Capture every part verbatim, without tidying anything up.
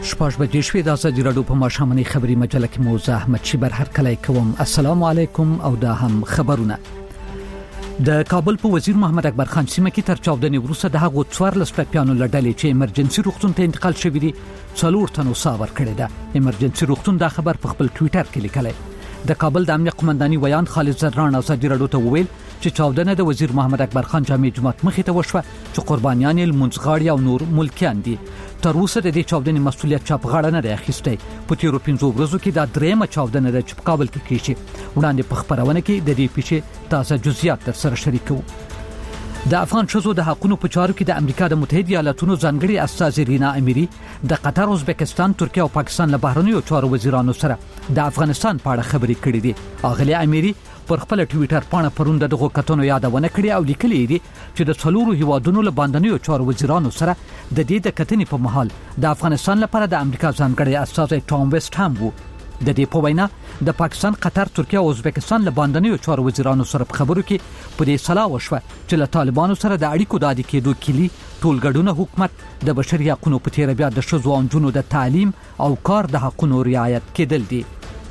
شپږ بجې شوې د ازادي راډیو په ماښامنۍ خبري مجله کې موزه احمد شیبر هر کله کوم. السلام علیکم او دا هم خبرونه. د کابل په وزیر محمد اکبر خان سیمه کې تر چاودنې وروسته د هغو څوارلس ټپیانو لړلې چې ایمرجنسي روغتون ته انتقال شوي دي څلور تنو ساور کړی ده. ایمرجنسي روغتون دا خبر په خپل ټوئیټر کې لیکلی. د کابل د امنیت قومنداني ویان خالد زران ازادي راډیو ته وویل چې چاودنه د وزیر محمد اکبر خان جامع جماعت مخې ته وشوه چې قربانیان یې لمونځغاړي او نور ملکیان دي. تر اوسه د دې چاودنې مسؤلیت چا په غاړه نه دی اخیستی. په تیرو پنځو ورځو کې دا درېیمه چاودنه ده چې په کابل کې کیږي. وړاندې په خبرونه کې د دې پیښې تازه جزئیات درسره شریکوو. د افغان شوزو د حقوقو په چارو کې د امریکا د متحده ایالاتونو ځانګړي استاذ رینا امیری د قطر، ازبکستان، ترکیه او پاکستان له بهرنیو چارو وزیرانو سره د افغانستان په اړه خبرې کړې دي. اغلی امیری پر خپل ټوئیټر باندې پروند دغه کتنو یادونه کړې او لیکلي دي چې د څلورو هیوادونو له باندنیو چارو وزیرانو سره د دې د کتنې په محل د افغانستان لپاره د امریکا ځانګړي استاذ ټام ویسټ هم وو. د دې په وینا د پاکستان، قطر، ترکیه او ازبکستان له باندنیو چارو وزیرانو سره په خبرو کې په دې صلاح وشوه چې له طالبانو سره د اړیکو د عادي کېدو کلی ټولګډونه حکومت د بشري حقوقو په تیر بیا د ښځو او نجونو د تعلیم او کار د حقوقو رعایت کېدل دي.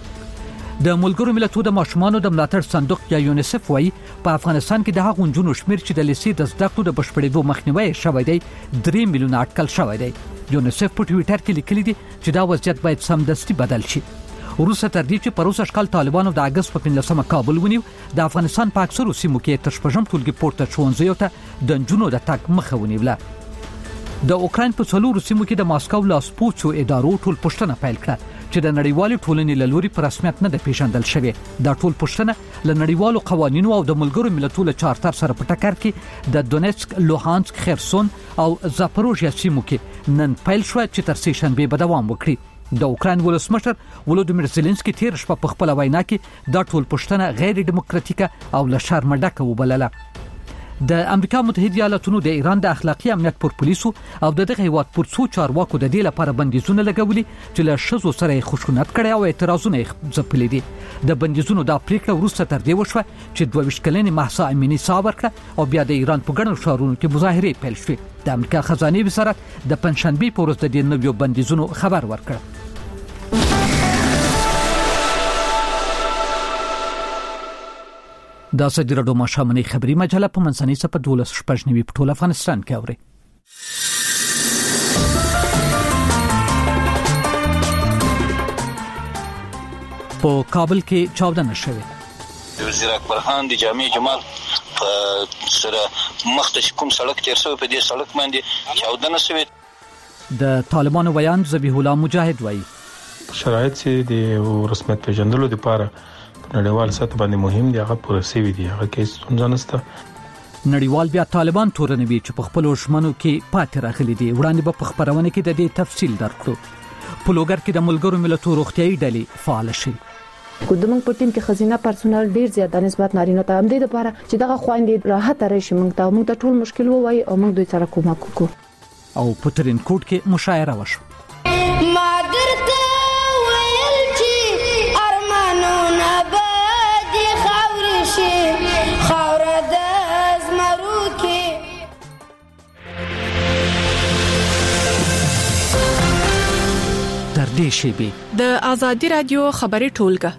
د ملګرو ملتونو د ماشومانو د ملاتړ صندوق یا یونیسف وايي په افغانستان کې د هغو نجونو شمیر چې د لیسې د زده کړو د بشپړېدو مخنیوي شوی دی درې میلیونه اټکل شوی دی. یونیسف په ټوئیټر کې لیکلي دي چې دا وضعیت باید سمدستي بدل شي. وروسته تر دې چې پروسه شکل طالبانو د اگست په پنځلسمه کابل ونیو د افغانستان په اکثرو سیمو کې تر شپږم ټولګي پورته ښوونځیو ته د نجونو د تګ مخه ونیوله. د اوکراین په څلورو سیمو کې د ماسکو لاسپوڅو ادارو ټول پوښتنه پیل کړه چې د نړیوالې ټولنې له لوري په رسمیت نه ده پیژندل شوې. دا ټول پوښتنه له نړیوالو قوانینو او د ملګرو ملتونو چارتر سره په ټکر کې د دونیتسک، لوهانسک، خرسون او زاپروژیا سیمو کې نن پیل شو چې تر سه شنبه به دوام وکړي. د اوکراین ولسمشر ولودیمیر زيلنسکي تیر شپه په خپل وینا کې دا ټول پښتنه غیر ډیموکراتیکه او له شرم ډکه وبلله. د امریکا متحده ایالاتونو د ایران د اخلاقی امنیت پر پولیسو او د دغه هیواد پر څو چارواکو د دې لپاره بندیزونه لګولي چې له شذو سره خشونت کړي او اعتراضونه ځپلي دي. د بندیزونو د پریکړه وروسته تر دې وشوه چې دوه ویشت کلنې مهسا امینی صابر کړه او بیا د ایران په ګڼو ښارونو کې مظاهرې پیل شوې. د امریکا خزانه وزارت د پنځشنبه په ورځ د دې نویو بندیزونو خبر ورکړ. د ازادي راډیو ماښامنۍ خبري مجله په منځنۍ صفحه دولس شپږ نوي په ټول افغانستان کې اوري. په کابل کې چاودنه شوې. وزیر اکبر خان د جامع جماعت په سره مخته کوم سړک تیر شوی په دې سړک باندې چاودنه شوې. د طالبانو ویان ذبیح الله مجاهد وایي شرایط چې د رسمیت پیژندلو لپاره نړیوال سطح باندې مهم دي هغه پوره سوي دي، هغه کې ستونزه نشته. نړیوال بیا طالبان تورنوي چې په خپل ژمنو کې پاتې راغلي دي. وړاندې به په خبرونه کې د دې تفصیل درکړو. په لوګر کې د ملګرو ملتونو روغتيایي ډلې فعال شي. کومنګ په ټیم کې خزینه پرسونل ډیر زیات نسبت نارینه ته هم دي لپاره چې دغه خويندې راحت راشي. موږ ته موږ ته ټول مشکل وای او موږ دوی سره کومک وکړو. او په ترین کوټ کې مشاعره وشو. د ازادي رادیو خبري ټولګه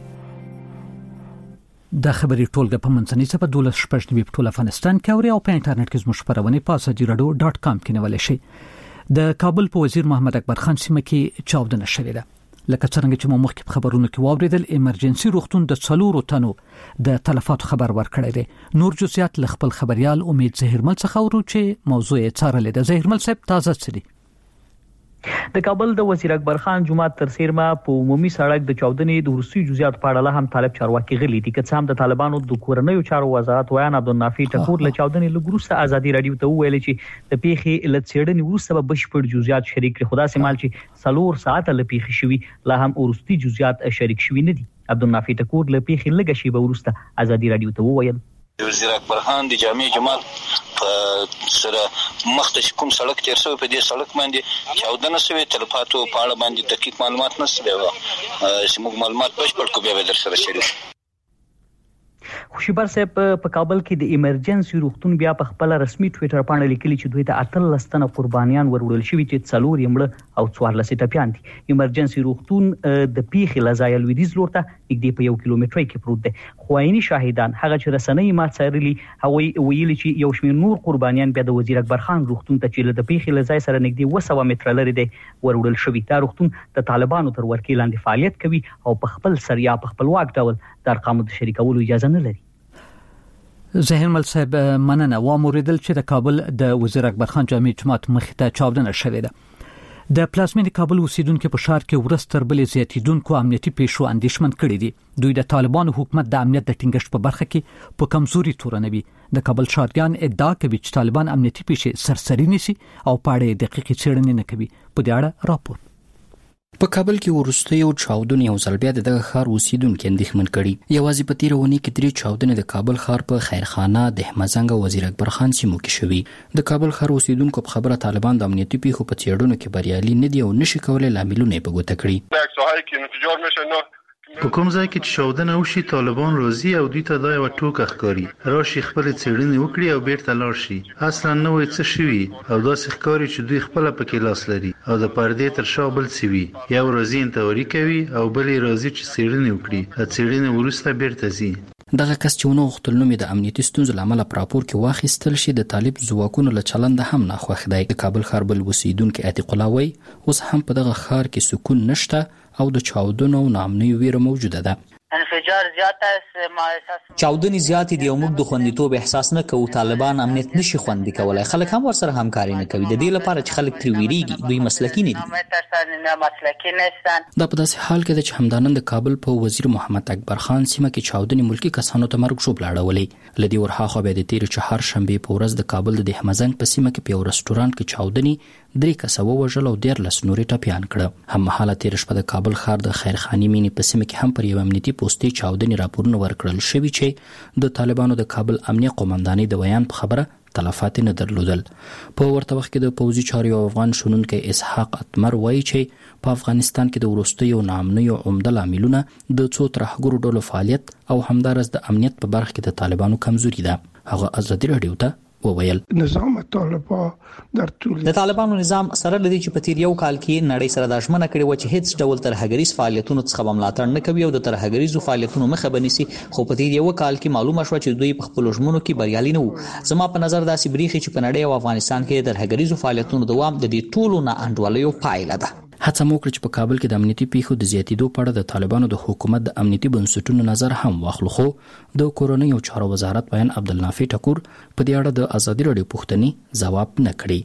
د خبري ټولګه په منځنۍ صفحه دولس شپږ نوي په ټول افغانستان کې اوري او په انټرنیټ کې زموږ خبرونه په ازادي رادیو ډاټ کام کې نیول شي. د کابل په وزیر محمد اکبر خان سیمه کې چاودنه شوې ده. لکه څنګه چې مو مخکې په خبرونو کې واوریدل ایمرجنسي روغتون د څلورو تنو د تلفات خبر ورکړی دی. نور جزئیات ل خپل خبريال امید زهرمل څخه ورو چې موضوع یې څارلې ده. زهرمل صاحب تازه څه دي؟ د کابل د وزیر اکبر خان جماعت تر سیرما په عمومي سړک د چاودنې د روسي جزئیات په اړه هم طالب چارواکي غلي دي. که څه هم د طالبانو د کورنیو چارو وزارت ویان عبدالنافي ټکور له چاودنې لګروسه ازادي رادیو ته ویل چې د پیښې له څېړنې وروسته به بشپړ جزئیات شریک کړي. خدا سمال چې څلور ساعت له پیښې شوي لا هم ورستي جزئیات شریک شوي نه دي. عبدالنافي ټکور له پیښې لږ شی به وروسته ازادي رادیو ته ویل وزیر اکبر خان د جامع جماعت په سره مخته کوم سړک تیر شوی په دې سړک باندې چاودنه شوې. تلفاتو په اړه باندې دقیق معلومات نشته. چې موږ معلومات بشپړ کو به در سره شریک. خوشبر صاحب په کابل کې د ایمرجنسي روغتون بیا په خپل رسمي ټوئیټر باندې لیکلي چې دوی ته اتلس تنه قربانیان وروړل شوي چې څلور یې مړه او څوارلس ټپیان دي. ایمرجنسي روغتون د پیښې له ځایه لویدیځ لور ته نږدې په یو کیلومترۍ کې پروت دی. خو عیني شاهدان هغه چې رسنۍ ما څارلي هغوی ویلي چې یو شمېر نور قربانیان بیا د وزیر اکبر خان روغتون ته چې له پیښې له ځای سره نږدې اوه سوه متره لرې دی وروړل شوي. دا روغتون د طالبانو تر ورکې لاندې فعالیت کوي او په خپل سر یا په خپلواک ډول د ارقامو د شریکولو اجازه نه لري. زهیر مل صاحب مننه. و موریدل چې د کابل د وزیر اکبر خان جامع جماعت مخې ته چاودنه شوې ده. د پلازمینې کابل اوسیدونکو په ښار کې ورځ تر بلې زیاتیدونکو امنیتي پیښو اندېښمن کړي دي. دوی د طالبانو حکومت د امنیت د ټینګښت په برخه کې په کمزوري تورنوي. د کابل ښاریان ادعا کوي چې طالبان امنیتي پیښې سرسري نیسي او په اړه دقیقې څېړنې نه کوي. په دې اړه راپور. په کابل کې وروستیو چاودنې یو ځل بیا دغه ښار اوسیدونکو اندېښمن کړي. یوازې په تیره اونۍ کې درې چاودنې د کابل ښار په خیرخانه، دهمزنګ او وزیر اکبر خان سیمو کې شوې. د کابل ښار اوسیدونکو په خبره طالبان د امنیتي پیښو په څېړنو کې بریالي نه دي او نشي کولای لاملونه یې په ګوته کړي. په کوم ځای کې چې چاودنه وشي طالبان راځي او دوی ته دا یو ټوکه ښکاري، راشي خپل څېړنې وکړي او بیرته لاړ شي. اصلا نه وایي څه شوي او داسې ښکاري چې دوی خپل پکې لاس لري او د پردې تر شا بل څه وي. یو راځي انتواري کوي او بل راځي چې څېړنې وکړي، څېړنې وروسته بیرته ځي. دغه کس چې ونه غوښتل نوم د امنیتي ستونزو لامل په راپور کې واخیستل شي د طالب ځواکونو له چلند هم ناخوښ دی. د کابل ښار بل اوسیدونکي عتیق الله وایي اوس هم په دغه ښار کې سکون نشته او د چاودنو او ناامنۍ ویره موجوده ده. انفجار زیات است ما احساس چاودنې زیات دي او موږ د خوندیتوب احساس نه کوو. طالبان امنیت نشي خوندي کولای. خلک هم ورسره همکاري نه کوي. د دې لپاره چې خلک ترې ویریږي. دوی مسلکي نه دي. دا په داسې حال کې ده چې همدانن د کابل په وزیر محمد اکبر خان سیمه کې چاودنې ملکی کسانو ته مرګ شوب لاړولې. لدی ورهاخوا به د تیر چهار شنبه په ورځ د کابل د دهمزنګ په سیمه کې په یو رستورانت کې چاودنې درې کسه ووژل او ډېر لس نورې ټپیان کړه. هم مهاله تیر شپه د کابل ښار د خیرخاني مینې په سیمه کې هم پر یو امنیتي پوسټي چاودنې راپورونه ورکړل شوي چې د طالبانو د کابل امنیه قومندانۍ د بیان په خبره تلفات نه درلودل. په ورته وخت کې د پوځي چارو افغان شنونکي اسحاق اتمر وایي چې په افغانستان کې د وروستیو ناامنیو عمده لاملونه د څو ترهګرو ډلو فعالیت او همدارس د امنیت په برخه کې د طالبانو کمزوري ده. هغه ازادي رادیو ته وویل نظام طالبان در طول د طالبانو نظام سره لدی چې په تیر یو کال کې نړۍ سره د ژمنه کړې و چې هیڅ ډول ترهګریز فعالیتونو څخه ملاتړ نه کوي او د ترهګریزو فعالیتونو مخه بنسي. خو په تیر یو کال کې معلومه شو چې دوی په خپل ژمنو کې بریالي نه وو. زما په نظر داسې بریخي چې په نړۍ او افغانستان کې د ترهګریزو فعالیتونو دوام د دې ټولو نه انډولیو پایله ده. هڅه مو کړې چې په کابل کې د امنیتي پیښو د زیاتیدو په اړه د طالبانو د حکومت د امنیتي بنسټونو نظر هم واخلو، خو د کورنۍ او چارو وزارت بیان عبدالنافع ټکور په دې اړه د ازادي رادیو پوښتنې ځواب نه کړی.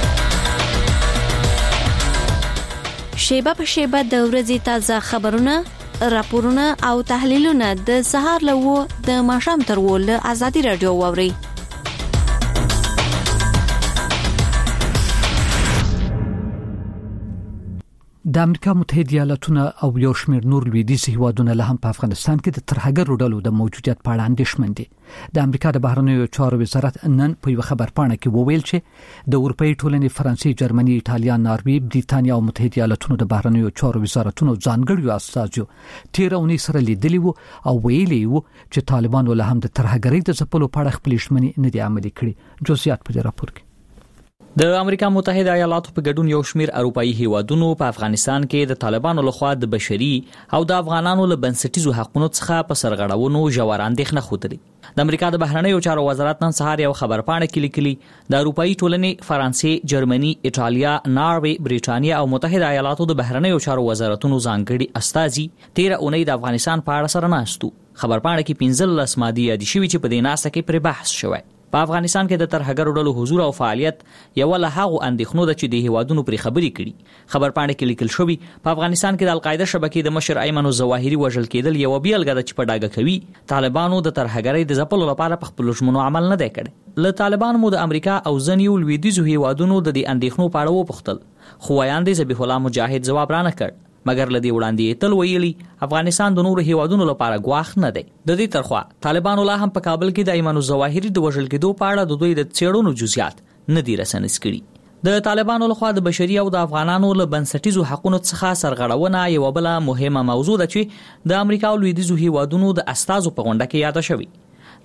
شیبه په شیبه د ورځې تازه خبرونه، راپورونه او تحلیلونه د سهار له و د ماښام تر و له ازادي رادیو واوري. د امریکا متحده ایالاتونه او یو شمېر نور لویدیځ هیوادونه له هم په افغانستان کې د ترهګرو ډلو د موجودیت په اړه اندېښمن دي. د امریکا د بهرنیو چارو وزارت نن په یو خبرپاڼه کې وویل چې د اروپאי ټولنې فرانسې، جرمني، ایټالیا، ناروې، بریتانیا او متحده ایالاتونو د بهرنیو چارو وزارتونو ځانګړي استازو تیر اونۍ سره لیدلي وو او ویلي وو چې طالبانو له هم د ترهګرۍ د ځپلو په اړه خپل ژمنې نه دي عملي کړي. جزئیات په راپور کې. د امریکا متحده ایالاتو په ګډون یو شمېر اروپאי هیوادونو په افغانستان کې د طالبانو لخوا د بشري او د افغانانو له بنسټیزو حقوقو څخه په سرغړونو ژور اندېښنه خوده. د امریکا د بهرنیو چارو وزارت نن سهار یو خبرپاڼه کې لیکلي د اروپאי ټولنې فرانسې، جرمني، ایټالیا، ناروې، بریټانیا او متحده ایالاتو د بهرنیو چارو وزارتونو ځانګړي استازي تیر اونۍ د افغانستان په اړه سره ناستو. خبرپاڼه کې پنځلس مادې یادې شوي چې په دې ناسته کې پر بحث شوی. په افغانستان کې د ترهګرو ډلو حضور او فعالیت یو له هغو اندېښنو ده چې د هیوادونو پرې خبرې کړي. خبرپاڼه کې لیکل شوی په افغانستان کې د القاعده شبکې د مشر ایمن الظواهري وژل کېدل یو بیلګه ده چې په ډاګه کوي طالبانو د ترهګرۍ د ځپلو لپاره په خپل ژمنو عمل نه دی کړی. له طالبانو مو د امریکا او ځینو لویدیځو هیوادونو د دې اندېښنو په اړه وپوښتل، خو وایاندې ذبیح الله مجاهد ځواب رانه کړ. مګر لدی وړاندې تل ویلي افغانستان د نورو هیوادونو لپاره ګواښ نه دی. د دې ترخوا طالبانو لا هم په کابل کې د ایمن الظواهري د وژل کېدو په اړه د دوی د څېړنو جزئیات نه دي رسنیز کړي. د طالبانو لخوا د بشري او د افغانانو له بنسټیزو حقوقو څخه سرغړونه یو بل مهمه موضوع ده چې د امریکا او لویدیځو هیوادونو د استازو په غونډه کې یاد شوی.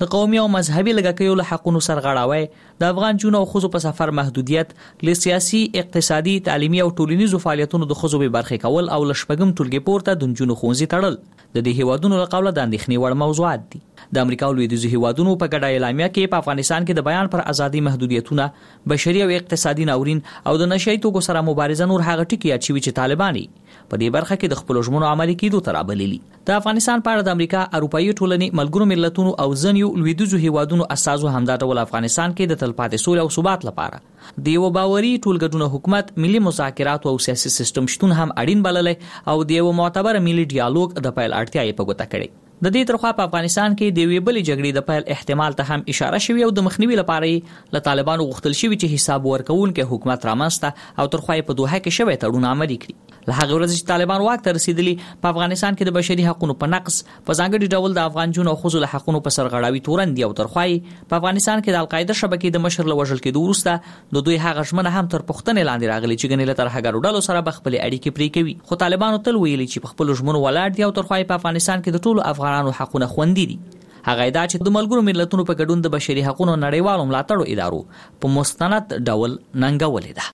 د قومي او مذهبي لګکیو له حقونو سرغړاوي د افغان جنو او خزو په سفر محدودیت ل سیاسي اقتصادي تعلیمي او ټولنیزو فعالیتونو د خزو به برخه کول او لشپګم ټولګي پورته د جنو خونځي تړل د دې هیوادونو له قوله د اندېښنې وړ موضوعات دي. د امریکا او لویدیځو هیوادونو په ګډه اعلامیه کې په افغانستان کې د بیان پر ازادي محدودیتونه، بشري او اقتصادي ناورین او د نشئی توکو سره مبارزه نور هغه ټکي اچوي چې طالباني په دې برخه کې د خپل ژمنو عملي کېدو تر ابللي. د افغانستان په اړه د امریکا، اروپאי ټولنې، ملګرو ملتونو او ځینو لویدیځو هیوادونو اساسو همدا ډول افغانستان کې د تلپاتې سولې او ثبات لپاره د یو باوري ټولګډونو حکومت، ملي مذاکرات او سیاسي سیستم شتون هم اړین بللې او د یو معتبر ملي ډیالوګ د پیل اړتیا یې په ګوته کړې. د دې ترخوا په افغانستان کې د وی بلې جګړې د پیل احتمال ته هم اشاره شوې او د مخنیوي لپاره له طالبانو غوښتل شوی چې حساب ورکوونکي حکومت رامنځته او ترخوا په دوحه کې شوی تړون عملي کړي. له هغه ورځې چې طالبان واک ته رسیدلی په افغانستان کې د بشري حقوقو په نقض، په ځانګړي ډول د افغان جنو او خزو له حقوقو په سرغړاوي تورن دی او ترخوا په افغانستان کې د القاعده شبکې د مشر له وژل کېدو وروسته د دوی هغه ژمنه هم تر پوښتنې لاندې راغلي چې ګنې له ترهګرو ډلو سره بخپل اړیکې پرې کوي. خو طالبانو تل ویلي چې په خپل ژمنو ولاړ دي او ترخوا په افغانستان کې د ټولو افغانانو حقوقونه خوندي دي. هغه دا چې د ملګرو ملتونو په ګډون د بشري حقوقو نړیوالو ملاتړو ادارو په مستند ډول ننګولې ده.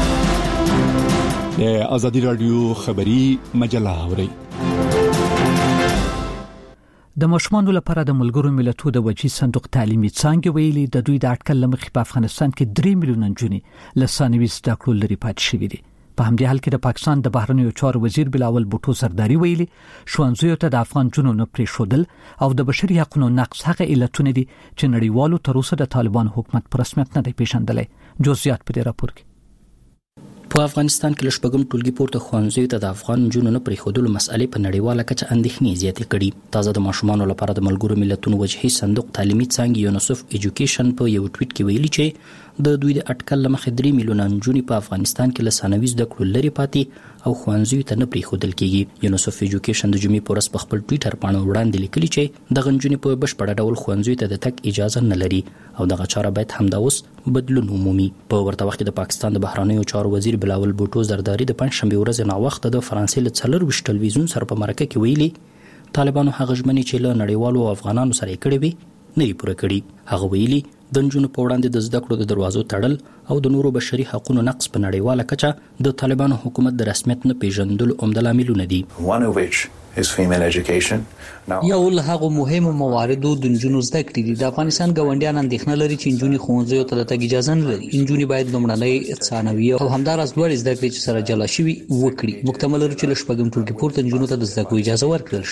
د ازادي رادیو خبری مجله اوري. د مشمانو لپاره د ملګرو ملتونو د وجهي صندوق تعلیمي څانګې ویلي د دوی د اټکل لمخې په افغانستان کې درې میلیون نجونې له ثانوي زده کړو لري پاتې شوې دي. په همدې حال کې د پاکستان د بهرنیو چارو وزیر بلاول بوټو سرداری ویلي ښوونځیو ته د افغان جنونو نه پریښودل او د بشري حقوقو نقض هغه علتونه دي چې نړیوالو تر اوسه د طالبان حکومت پر رسمیت نه دی پیژندلی. جزئیات په دې راپور کې. په افغانستان کې لشپګم ټولګي پورته ښوونځیو ته د افغان جنونو نه پریښودلو مسئلې په نړیواله کچه اندېښنې زیاتې کړي. تازه د ماشومانو لپاره د ملګرو ملتونو وجهي صندوق تعلیمي څانګې یونیسف ایجوکیشن په یو ټویټ کې ویلي چې د دوی د اټکل لمخې درې میلیونه نجونې په افغانستان کې له ثانوي زده کړو لرې پاتې او ښوونځیو ته نه پریښودل کېږي. یونیسف ایجوکیشن د جمعې په ورځ په خپل ټویټر باندې وړاندې لیکلي چې دغه نجونې په بشپړه ډول ښوونځیو ته د تګ اجازه نه لري او دغه چاره باید همدا اوس بدلون ومومي. په ورته وخت کې د پاکستان د بهرنیو چارو وزیر بلاول بوټو زرداری د پنځشنبه ورځ نه وخت د فرانسې له څلور ټلویزیون سره په مرکه کې ویلي طالبانو هغه ژمنې چې له نړیوالو او افغانانو سره یې کړې وي نه دي پوره کړي. هغه ویلي د نجونو په وړاندې د زده کړو د دروازو تړل او د نورو بشري حقوقو نقض په نړیواله کچه د طالبانو حکومت د رسمیت نه پیژندلو عمده لاملونه دي. یو له هغو مهمو مواردو د نجونو زده کړې دي. د افغانستان ګاونډیان اندېښنه لري چې نجونې ښوونځیو ته د تګ اجازه نه لري. نجونې باید لومړنۍ ثانوي او همداراز لوړې زده کړې چې سره جلا شوي وکړي. موږ تمه لرو چې له شپږم ټولګي پورته نجونو ته د زده کړو اجازه ورکړل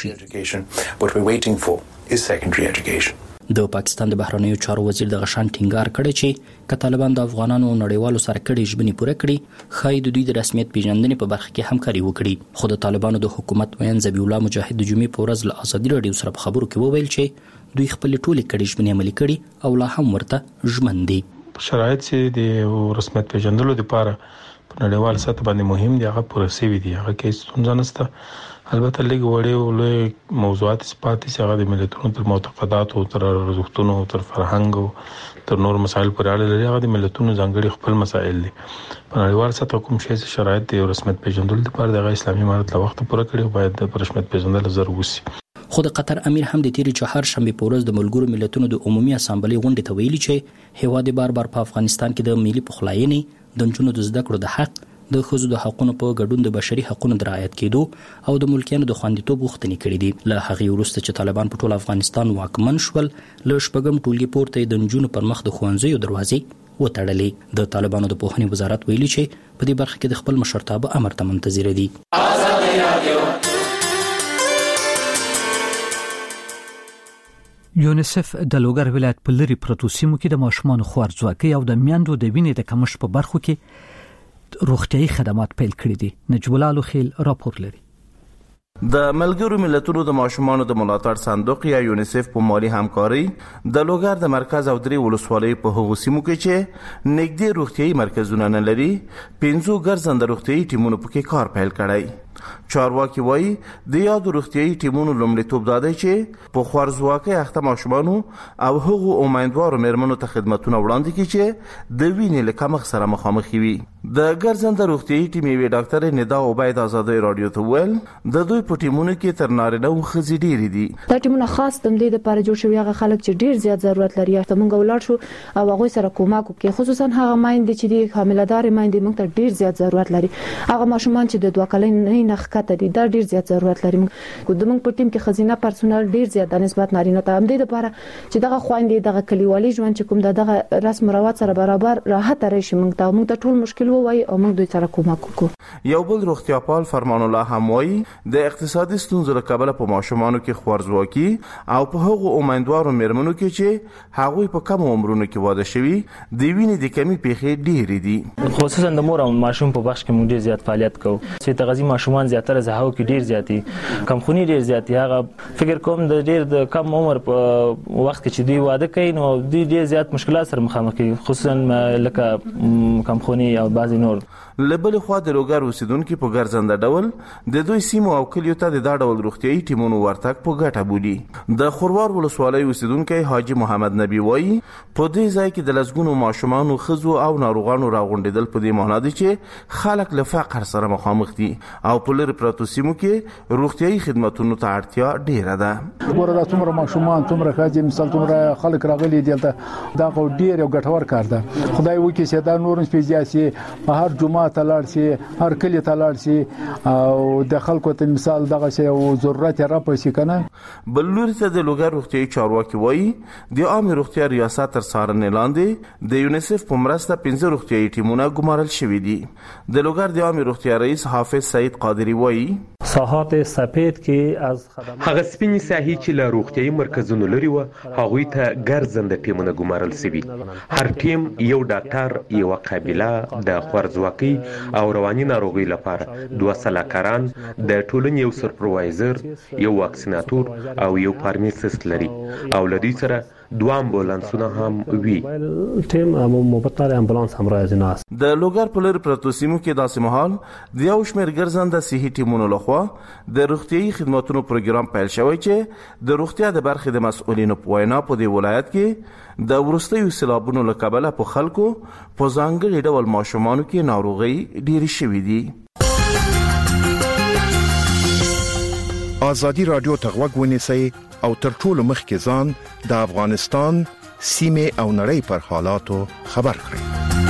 شي. د پاکستان د بهرنیو چارو وزیر د غشان ټینګار کړی چې که طالبان د افغانانو او نړیوالو سره کړي ژمنې پوره کړي ښایي د دوی د رسمیت پیژندنې په برخه کې همکاري وکړي. خو د طالبانو د حکومت ویان ذبیح الله مجاهد د جمعې په ورځ له ازادي راډیو سره په خبرو کې وویل چې دوی خپل ټولې کړي ژمنې عملي کړي او لا هم ورته ژمن دي. شرایط چې د رسمیت پیژندلو لپاره په نړیوال سطح باندې مهم دي هغه پوره شوي دي. هغه کې ستونزه نشته. البته لږ وړې او لوی موضوعات پاتې چې هغه د ملتونو تر معتقداتو تر ارزښتونو تر فرهنګ او تر نور مسایل پورې اړه لري. هغه د ملتونو ځانګړي خپل مسایل دي. په نړیوال سطح کوم شی چې شرایط د رسمیت پیژندلو لپاره د اسلامي امارت له وخت پوره کړي باید د رسمیت پیژندل ضروري وي. خو د قطر امیر هم د تیری چهار شنبه په ورځ د ملګرو ملتونو د عمومي اسامبلې غونډې ته ویلي چې هیواد بار بار په افغانستان کې د ملي پخلاینې، د نجونو د زده کړو د حق، د ښځو د حقوقو په ګډون د بشري حقوقو د رعایت کېدو او د ملکیانو د خوندیتوب غوښتنې کړې دي. له هغې وروسته چې طالبان په ټول افغانستان واکمن شول، له شپږم ټولګي پورته د نجونو پر مخ د ښوونځیو دروازې وتړلې. د طالبانو د پوهنې وزارت ویلي چې په دې برخه کې د خپل مشرتابه امر ته منتظر دي. یونیسف د لوګر ولایت په لری پروتو سیمو کې د ماشومان خوارځواکۍ او د میندو د وینې د کمښت په برخو کې روغتیايي خدمات پیل کړي دي. نجیب الله لوخیل راپور لري. د ملګرو ملتونو د ماشومانو د ملاتړ صندوق یا یونیسف په مالی همکاري د لوګر د مرکز او درې ولسوالۍ په هغو سیمو کې چې نږدې روغتیايي مرکزونه نه لري، پنځو ګرځنده روغتیايي ټیمونو پکې کار پیل کړی. چارواکي وایي د یادو روغتیايي ټیمونو لومړیتوب دا دی چې په خوارځواکۍ اخته ماشومانو او هغو امیندوارو مېرمنو ته خدمتونه وړاندې کړي چې د وینې له کمښت سره مخامخ وي. د ګرځنده روغتیايي ټیم یوې ډاکټرې ندا عبید ازادۍ راډیو ته وویل د دوی په ټیمونو کې تر نارینه او ښځې ډېرې دي. دا ټیمونه خاص د دې لپاره جوړ شوي هغه خلک چې ډېر زیات ضرورت لري ته موږ ولاړ شو او هغه سره کومک وکړي، خصوصا هغه مایندې چې د حامله‌دار مایندې موږ ته ډېر زیات ضرورت لري. هغه ماشومان چې د دوه کلنۍ نه ښکته دي دا ډېر زیات ضرورت لري. د موږ په ټیم کې خزینه پرسونل ډېر زیات د نسبت نارینه ته هم دې لپاره چې دغه خويندې دغه کلیوالي ژوند چې کوم دغه رسم رواج سره برابر راحت راشي موږ ته موږ ته ټول مشکل وای او موږ دوی سره کومک وکړو. یو بل روغتیاپال فرمان الله هم وایي د اقتصادي ستونزو له کبله په ماشومانو کې خوارځواکي او په هغو امیندوارو مېرمنو کې چې هغوی په کم عمرونو کې واده شوي د وینې د کمی پیښې ډېرې دي. خصوصا د مور او ماشوم په بخش کې موږ ډېر زیات فعالیت کوو چې تغذیه ماشومان زیاتره زهاو کې ډېر زیاتی کمخونی ډېر زیاتی. هغه فکر کوم د ډېر د کم عمر په وخت کې چې دوی واده کوي نو دوی ډېر زیات مشکلات سره مخامخ دي، خصوصا لکه کمخونی او بعضی نور. لبل خو د لوګر اوسیدونکو په ګرځنده ډول د دوی سیمو او کلیو ته د دا ډول روغتیايي ټیمونو ورتګ په ګټه بولي. د خروار ولسوالۍ اوسیدونکو حاجی محمد نبی وایي په دې ځای کې د لزګونو ماشومان او خزو او ناروغانو راغونډېدل په دې معنی دي چې خلک له فقر سره مخامخ دي او په لری پروتو سیمو کې روغتیايي خدماتونو ته اړتیا ډیره ده. ورته څومره ماشومان څومره خاجي مثال څومره خلک راغلي دي ته دا خو ډیر یو ګټور کار ده. خدای وکړي چې دا نور سپیځياسي په هر جمعه تلاړ شي هر کلی تلاړ شي او د خلکو ته مثال دغه شی او ضرورت را پېښ کنه. بلور ته د لوګر روغتیايي چارواکي وایي د عام روغتیا ریاست تر څارنې لاندې د یونیسف په مرسته پنځه روغتیايي ټیمونه ګمارل شوي دي. د لوګر د عام روغتیا رئیس حافظ سعید قادری وایي ساحات سفید کې از خدمات هغه سپینې ساحې چې له روغتیايي مرکزونو لري و هغوی ته ګرځنده ټیمونه ګمارل شوي. هر ټیم یو ډاکټر یو قابله د خوارځواکۍ او رواني ناروغي لپاره دوه سلاکاران د ټولنې یو سپروایزر یو واکسیناتور او یو فارماسیست لري او لدی سره دوه امبولانسونه هم وی. ټیم هم مبتر امبولانس هم راځي ناس. د لوګر په لری پروتو سیمو کې داسې مهال د یو شمېر ګرځنده صحي ټیمونو لخوا د روغتیايي خدماتو پروګرام پیل شوی چې د روغتیا د برخې د مسؤلینو په وینا په دې ولایت کې د ورستیو سیلابونو له کبله په خلکو په ځانګړي ډول ماشومانو کې ناروغي ډېرې شوې دي. ازادي رادیو ته غوږ ونیسئ او تر ټولو مخکې ځان د افغانستان سیمه او نړۍ پر حالاتو خبر کړئ.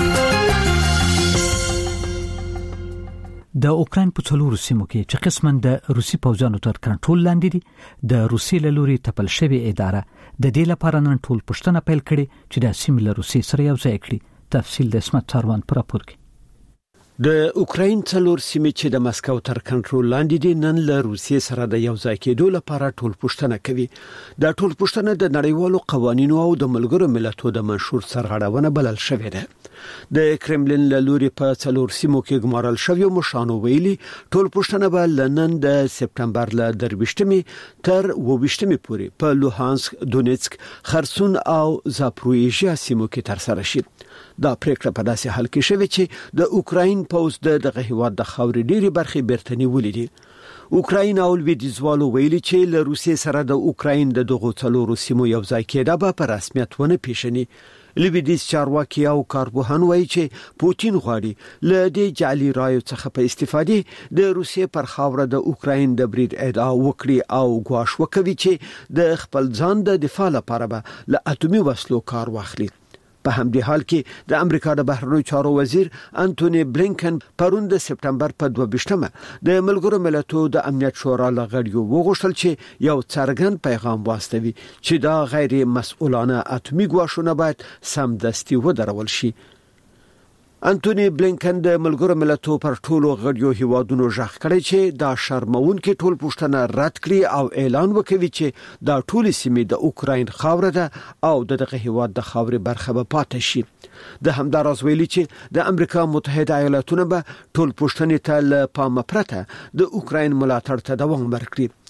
د اوکرين په څلورو سیمو کې چې قسمن د روسي پوځانو تر کنټرول لاندې دي د روسي له لوري تپل شوی اداره د دې لپاره نن ټول پښتنه پیل کړي چې د سیمې له روسي سره یو ځای کړي. تفصیل د اسمت تاروان پر راپور کې. د اوکرين څلور سیمې چې د مسکو تر کنټرول لاندې دي نن له روسیې سره د یو ځای کېدو لپاره ټول پښتنه کوي. دا ټول پښتنه د نړیوالو قوانینو او د ملګرو ملتونو د منشور سرغړونه بلل شوې ده. د کرملین له لوري په څلور سیمو کې ګمارل شوی مشانو ویلي ټول پښتنه به لنن د سپتمبر له درويشتمې تر وويشتمې پورې په لوهانسک، دونیتسک، خرسون او زاپرویژیا سیمو کې تر سره شي. دا پریکړه په داسې حال کې شوه چې د اوکرين پوز د دغه هیواد د خاورې ډېری برخې بیرته نیولې دي. اوکرين او لویدیځوالو ویلي چې له روسیې سره د اوکرين د دغو څلورو سیمو یو ځای کېدا به په رسمیت ونه پیژني. لویدیځ چارواکي او کارپوهان وایي چې پوتین غواړي له دې جعلي رایو څخه په استفادې د روسیې پر خاوره د اوکرين د برید ادعا وکړي او ګواښ وکوي چې د خپل ځان د دفاع لپاره به له اټومي وسلو کار واخلي. په همدې حال کې د امریکا د بهرنیو چارو وزیر انټونی بلینکن پرون د سپتمبر په دوه ویشتمه د ملګرو ملتونو د امنیت شورا لغړیو وغوښتل چې یو څرګند پیغام واستوي چې دا غیر مسؤلانه اټومي ګواښونه باید سمدستي ودرول شي. انټونی بلینکن د ملګرو ملتونو پر ټولو غړیو هیوادونو ژغ کړی چې دا شرمونکي ټول پښتنه رد کړي او اعلان وکړي چې دا ټول سیمې د اوکرين خاوره ده او دغه هیواد د خاورې برخه به پاتې شي. د همداراز ویلي چې د امریکا متحده ایالاتونو به ټول پښتنې ته له پامه پرته د اوکرين ملاتړ ته دوام ورکړي.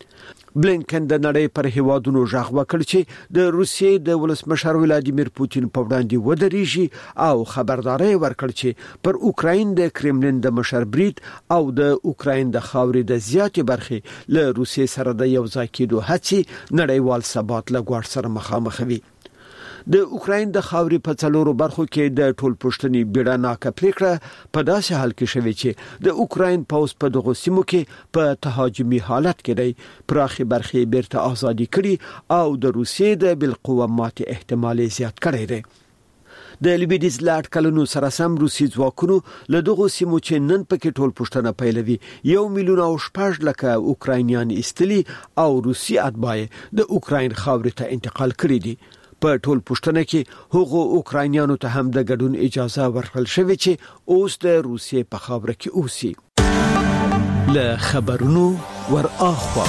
بلینکن د نړۍ پر هیوادونو ژغ وکړ چې د روسیې د ولسمشر ولادیمیر پوتین په وړاندې ودرېږي او خبرداري ورکړ چې پر اوکراین د کرملین د مشر برید او د اوکراین د خاورې د زیاتې برخې له روسیې سره د یو ځای کېدو هڅې نړیوال ثبات له ګواښ سره مخامخ وي. د اوکراین د خاورې په څلورو برخو کې د ټول پښتني بیړناکه پریکړه په داسې حال کې شوې چې د اوکراین پوز په دغه سیمو کې په تهاجمي حالت کې دی پراخي برخې بیرته ازادي کړي او د روسیې د بالقوه ماتې احتمال زیات کړی دی. د لیبیډیز لاټ کلونو سره سم روسي ځواکونو له دغه سیمو چې نن پکې ټول پښتنه پیلوي یو میلیون او شپږ لکه اوکراینیان ایستلي او روسي اتباع د اوکراین خاورې ته انتقال کړي دي. په ټول پښتنه کې هغو اوکراینیانو ته هم د ګډون اجازه ورکړل شوې چې اوس د روسیې په خاوره کې اوسي. له خبرونو ور اخوا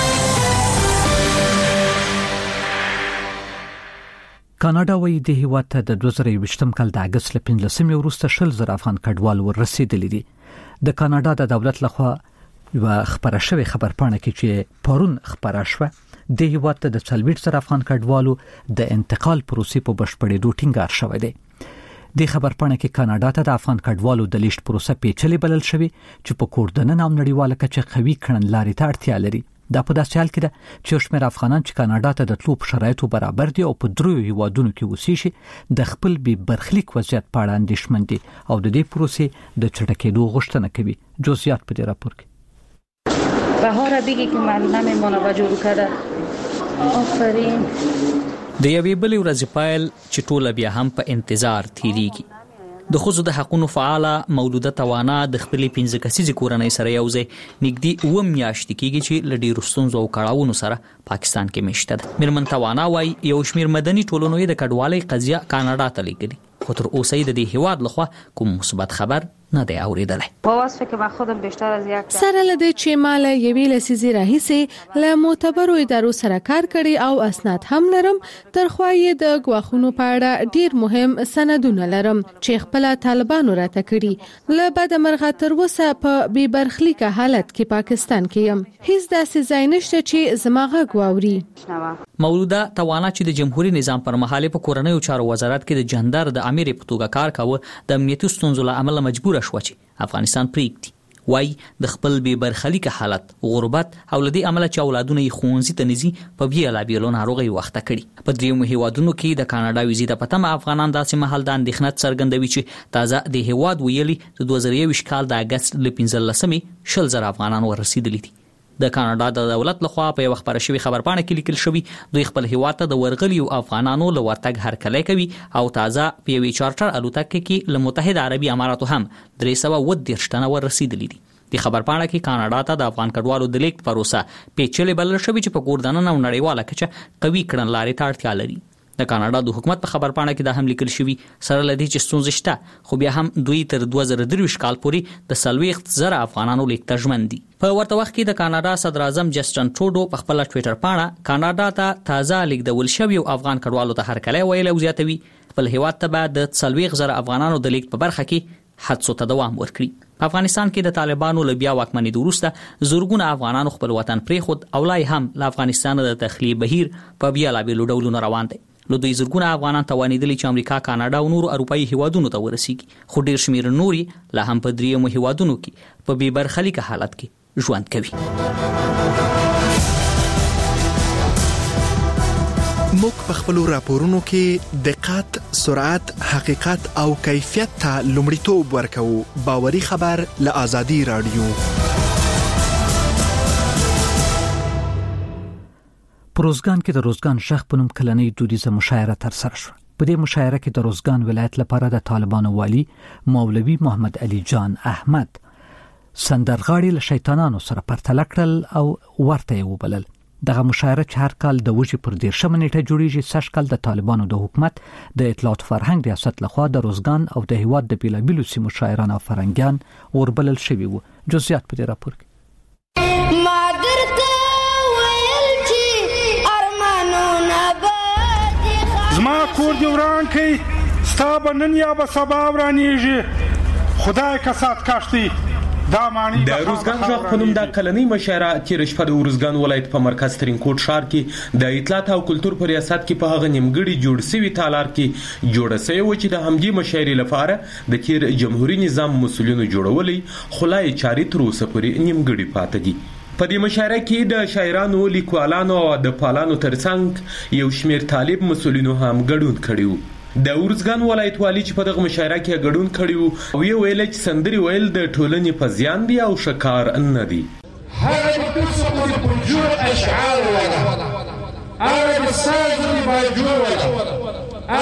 کاناډا وایي د هیواد ته د دوه زره یوویشتم کال د اگست له پنځلسمې وروسته شل زره افغان کډوال ورسېدلي دي. د کاناډا د دولت لخوا یو خبره شوی خبرپاڼه کې چې پرون خبره شوه د هیواد ته د څلوېښت زره افغان کډوالو د انتقال پروسې په بشپړېدو ټینګار شوی دی. د خبرپاڼه کې کاناډا ته د افغان کډوالو د لیست پروسه پیچلې بلل شوی چې په کوردننه او نړیواله کچه قوي کړنلارې ته اړتیا لري. دا په داسې حال کې ده چې شمېر افغانان چې کاناډا ته د تلو په شرایطو برابر دي او په دریو هیوادونو کې اوسېږي د خپل بې برخلیک وضعیت په اړه اندېښمن دي او د دې پروسې د چټکېدو غوښتنه کوي. جزئیات په دې راپور کې بهار بگی که من نمیمونه و جور کرده. آفرین. د یوې بلې ورځې پیل چې ټوله بیا هم په انتظار تیریږي. د ښځو د حقوقو فعاله مولوده توانا د خپلې پنځه کسیزې کورنۍ سره یو ځای نږدې اوه میاشتې کېږي چې له ډېرو ستونزو او کړاوونو سره پاکستان کې مېشته ده. میرمن توانا وایي یو شمېر مدني ټولنو یې د کډوالۍ قضیه کاناډا ته لیږلې خو تر اوسه یې د دې هیواد لخوا کوم مثبت خبر نه دی اوریدلی. واسفه که من خودم بیشتر از یک سره لده چې مال یوې لسیزې راهیسې له معتبرو ادارو سره کار کړی او اسناد هم لرم تر خو یې د غواخونو په اړه ډیر مهم سندونه لرم چې خپل طالبانو راته کړی. له بد مرغه تر اوسه په بې برخلیکه حالت کې پاکستان کې یم. هیڅ داسې ځای نشته چې زما غږ واوري. مولوده توانا چې د جمهوریت نظام پر مهال په کورنیو چارو وزارت کې د جندر د امیر په توګه کار کاوه د امنیتي ستونزو له امله مجبور شو چې افغانستان پریږدي. وای د خپل بې برخلیکه حالت غربت او لدی عمله چې اولادونه یې ښوونځي ته نزي په بیلا بیلو ناروغي وخته کړي. په دریو هیوادونو کې د کاناډا ویزې د پتم افغانان داسې محل د اندېښنه څرګندوي چې تازه د هیواد ویلي د دوه زره یوویشت کال د اگست ل پنځلسمې شل زره افغانان ورسېدلي دي. د کاناډا د دولت لخوا په یو خبره شوی خبرپاڼه کې لیکل شوی دوی خپل هیواد ته د ورغلیو افغانانو له ورتګ هرکلی کوي او تازه په یوې چارټر الوتکه کې له متحده عربي اماراتو هم درې سوه اووه دېرش تنه ورسېدلي دي. د خبرپاڼه کې کاناډا ته د افغان کډوالو د لیږد پروسه پیچلې بلل شوې چې په کوردننه او نړیواله کچه قوي کړنلارې ته اړتیا لري. د کاناډا د حکومت په خبرپاڼه کې دا هم لیکل شوی سره لدی چې ستونزې شته خو بیا هم دوی تر دوه زره درویشت کال پورې د څلوېښت زره افغانانو لیږد ته ژمن دي. په ورته وخت کې د کاناډا صدر اعظم جسټن ټروډو په خپل ټوئیټر پاڼه کاناډا ته تازه لیږدول شوی افغان کډوالو ته هرکلی ویل او زیاتوي خپل هیواد ته به د څلوېښت زره افغانانو د لیږد په برخه کې حادثو ته دوام ورکړي. په افغانستان کې د طالبانو له بیا واکمنېدو وروسته زورګونه افغانانو خپل وطن پرېښود او لا هم له افغانستان د تخلیې بهیر په بیلابېلو ډولونو روان دی. نو دوی زرګونه افغانان توانېدلي چې امریکا کاناډا او نورو اروپایي هیوادونو ته ورسیږي خو ډېر شمېر نوري لا هم په دریمو هیوادونو کې په بې برخلیکه حالت کې ژوند کوي. موږ په خپلو راپورونو کې دقت، سرعت، حقیقت او کیفیت ته لومړیتوب ورکوو. باوري خبر له آزادي رادیو. په روزګان کې د روزګان شیخ په نوم کلنۍ دودیزه مشاعره ترسره شوه. په دې مشاعره کې د روزګان ولایت لپاره د طالبانو والی مولوي محمد علي جان احمد سندرغاړي له شیطانانو سره پرتله کړل او ورته یې وبلل. دغه مشاعره چې هر کال د وجې پر دیرشمه نیټه جوړیږي سږ کال د طالبانو د حکومت د اطلاعات فرهنګ ریاست لخوا د روزګان او د هیواد د بیلابیلو سیمو شاعران او فرهنګیان وربلل شوي وو. جزئیات په دې راپور کې. زما کور دی وران کی ستا به نن یا به سبا ورانیږي. خدای کسات کاشتي دا معنی د روزګان ژغ په نوم د کلنۍ مشاعره تیر شپه د روزګان ولایت په مرکز ترینکوټ ښار کې د اطلاعات او کلتور په ریاست کې په هغه نیمګړي جوړ شوي تالار کې جوړه شوې و چې د همدې مشاعرې لپاره د تیر جمهوریت نظام مسؤلینو جوړولې خو لا یې چارې تر اوسه پورې نیمګړي پاتې دي. په دې مشاعره کې د شاعرانو، لیکوالانو او د پالانو ترڅنګ یو شمېر طالب مسؤلینو هم ګډون کړی و. د ارزګان ولایت والی چې په دغه مشاعره کې ګډون کړی و او یې ویل چې سندرې ویل د ټولنې په زیان دي او ښه کار نه دی. هذا بتوصف بالجوع اشعار ولا هذا الساز بالجوع ولا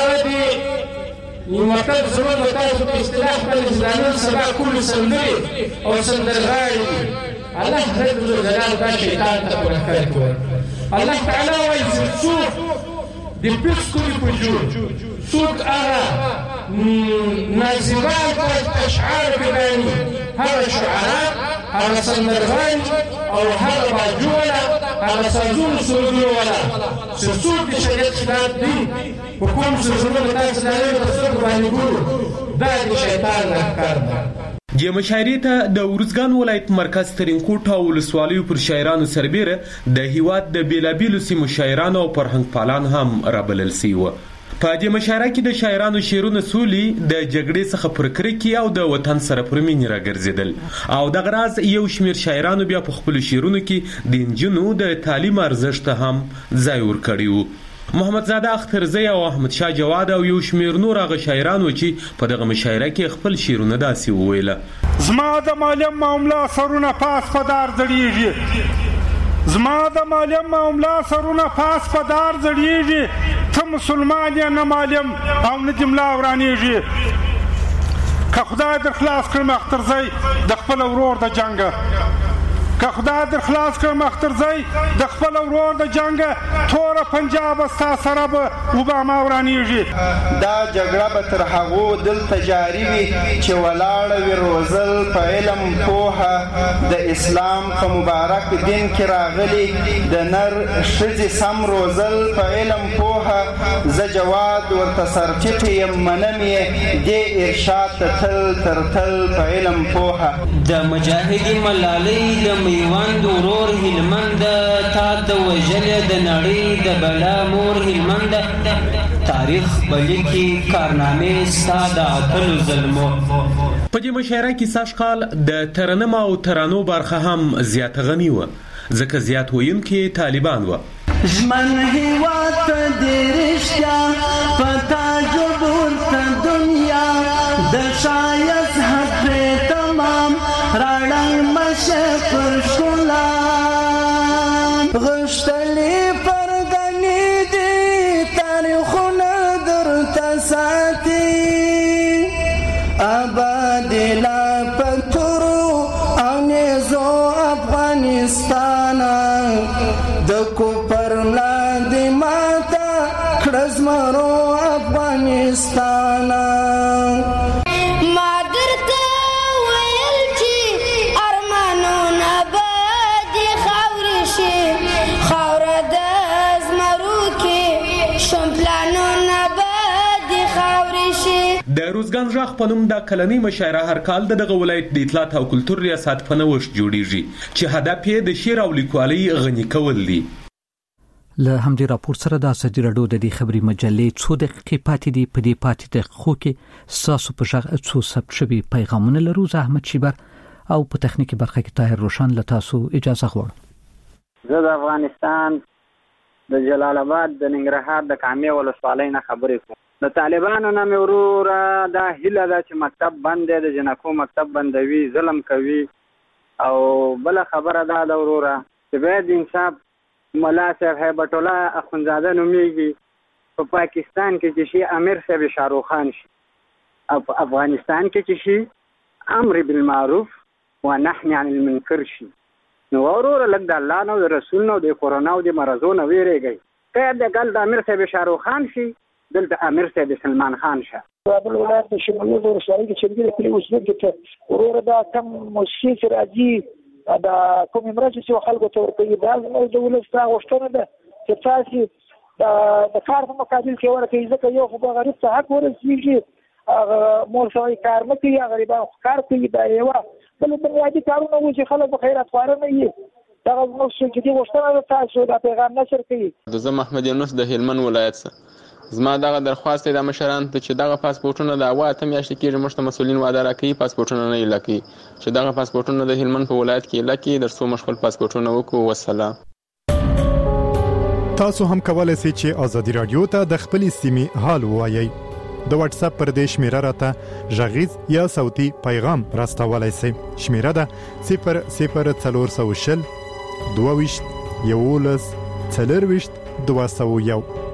هذا يمثل زمان تاسو په اصطلاح باندې ځانون سبا کول سندرې او سندرغاړي الله رب الجلال دا شیطان ته ورکړي. الله تعالی وايي څوک د پښتو په جوړ څوک هغه نازبان په اشعار بیانوي، هغه شعراء، هغه سندرغاړي او هغه باجوړه، هغه سازونه سرودونه ولا چې څوک د شریعت خلاف دي په کوم سرودونه تاسو نه لرئ تاسو باندې ګورو دا د شیطان کار دی. د مشاعرې ته د ارزګان ولایت مرکز ترینکوټ او ولسوالیو پر شاعرانو سربیره د هیواد د بیلابیلو سیمو شاعرانو او فرهنګ پالان هم رابلل سوي وو. په دې مشاعره کې د شاعرانو شعرونه سولې د جګړې څخه پر کرکې او د وطن سره پر مینې راګرځېدل او دغه راز یو شمېر شاعرانو بیا په خپلو شعرونو کې د نجونو د تعلیم ارزښت ته هم ځای ورکړی و. محمد زاده اخترزی او احمد شاه جواد او یو شمېر نور هغه شاعران و چې په دغه مشاعره کې خپل شعرونه داسې وویله: زما د معلم معامله سرونه پاس په دار زړیږي، زما د معلم معامله سرونه پاس په دار زړیږي، ته مسلمان یې نه معلم او نه دې ملا ورانیږي. که خدای در خلاص کړم اخترزی د خپل ورور د جنګه، که خدای در خلاص کړم اخترزی د خپل ورور د جنګه، توره پنجاب ستا سره به اوباما ورانیږي. دا جګړه به تر هغو دلته جاري وي چې ولاړه وي روزل په علم پوهه د اسلام په مبارک دین کې راغلي د نر ښځې سم روزل په علم پوهه. زه جواد ورته سرټیټ یم منم یې دې ارشاد ته تل تر تل په علم پوهه. د مجاهدي ملالۍ د میوند ورور هلمند تا د وژلې د نړۍ د بلا مور هلمند تاریخ بلیکي کارنامې ستا د اتلو ظلمو. په دې مشاعره کې سږ کال د ترنم او ترانو برخه هم زیاته غني وه ځکه زیات ویونکي طالبان وه. ژمن هیواد ته دې رښتیا په تعجب ورته دنیا د ښایست حد پرې تمام راړنګ مشه پر ښکلا غښتلې پرګنې دي تاریخونه درته ساتي آباد لا پتورو او نیزو افغانستان د کوپر ملاندې ماته کړه زمرو افغانستان. د روزګان ژغ په نوم د کلنۍ مشاعره هر کال د دغه ولایت د اطلاعات او کلتور ریاست په نوښت جوړیږي چې هدف یې د شعر او لیکوالۍ غني کول دي. له همدې راپور سره د ازادي راډیو د دې خبري مجلې څو دقیقې پاتې دي. په دې پاتې دقیقو کې ستاسو په ژغ څو ثبت شوي پیغامونه لرو. زه احمد شیبر او په تخنیکي برخه کې طاهر روشن له تاسو اجازه غواړم. زه د افغانستان د جلال آباد د ننګرهار د کامې ولسوالۍ نه خبرې کوم. د طالبانو نه مې وروره دا هیله ده چې مکتب بند دی، د جنکو مکتب بندوي، ظلم کوي. او بله خبره دا ده وروره چې باید انصاف ملا صاحب هیبت الله اخونزاده نومیږي په پاکستان کې چې شي امیر صاحب شاروخ خان شي، په افغانستان کې چې شي امر بالمعروف و نهی عن المنکر شي. نو وروره لږ د الله نو د رسول نو د کورونا او د مرضو نه ویریږي. که د ګل د امیر صاحب شاروخ خان شي دلته امیر صاحب سلمان خان شه. کابل ولایت د شمالي ولسوالۍ کې چې د کلی اوسېدونکي ته وروره دا کم موسیقي چې راځي دا کومې مرستې چې خلکو ته ورکوي دا زموږ د ولس دا غوښتنه ده چې تاسې د کار په مقابل کې ورکوي ځکه یو خو به غریب ته حق ورسېږي هغه مور سره کار نه کوي غریبان کار کوي دا یو بل بنیادی کارونه و چې خلک په خیرات خواره نه وي دا نو چې دي وشتنه تاسو دا پیغام نشر کوي د محمد یونس د هلمند ولایت څخه زما دغه درخواست د مشران ته چې دغه پاسپورتونه د اواته میاشتې کې موږ ته مسولین وعده راکړي پاسپورتونه نه لکې چې دغه پاسپورتونه د هلمند په ولایت کې لکې درسو مشغول پاسپورتونه وکړو والسلام. تاسو هم کولای شئ چې ازادي رادیو ته د خپل سیمې حال وایي. د واتس اپ پر دې شمیره راته ژغیز یا صوتي پیغام راستولای شئ. شمیره ده صفر صفر څلور سوه شل دوه ویشت یولس څلور ویشت دوه سوه یو.